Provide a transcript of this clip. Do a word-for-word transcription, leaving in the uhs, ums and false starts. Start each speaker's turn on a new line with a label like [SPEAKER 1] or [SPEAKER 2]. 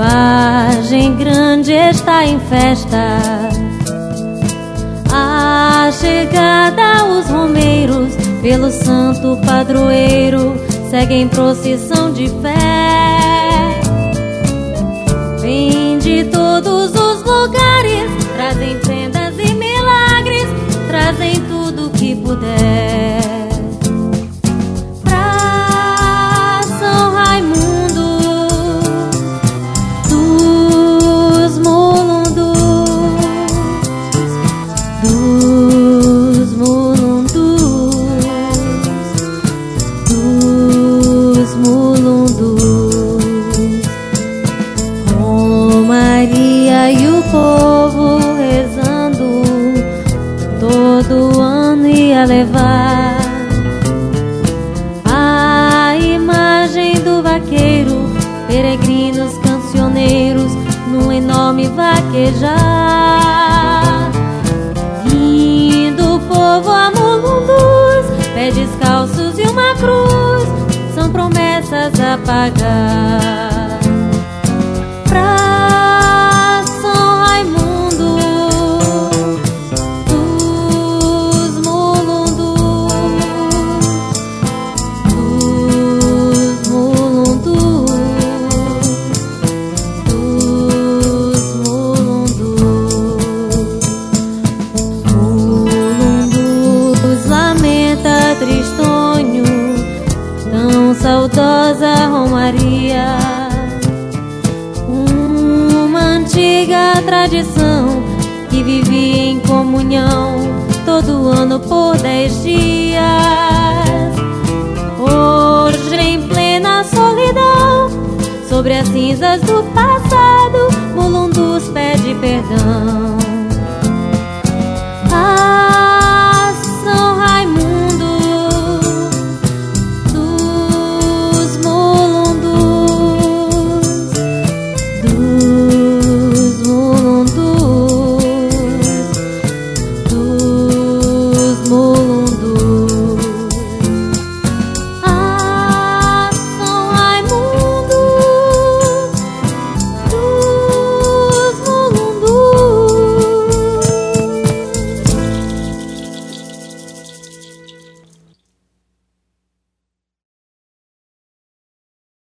[SPEAKER 1] Vargem Grande está em festa. A chegada os romeiros pelo santo padroeiro seguem procissão de fé. Vem de todos os lugares, trazem prendas e milagres, trazem tudo que puder. Pra São Raimundo dos Mulundos, dos Mulundos, dos Mulundos. Romaria e o povo rezando, todo ano ia levar a imagem do vaqueiro, peregrinos cancioneiros num enorme vaquejar. Indo o povo a Mulundus, pés descalços e uma cruz, são promessas a pagar. Pra São Raimundo dos Mulundos, dos Mulundos, dos Mulundos. Mulundos lamenta tristonho, tão saudosa Romaria. Uma antiga tradição que vivia em comunhão todo ano por dez dias. Hoje em plena solidão, sobre as cinzas do passado, Mulundus pede perdão.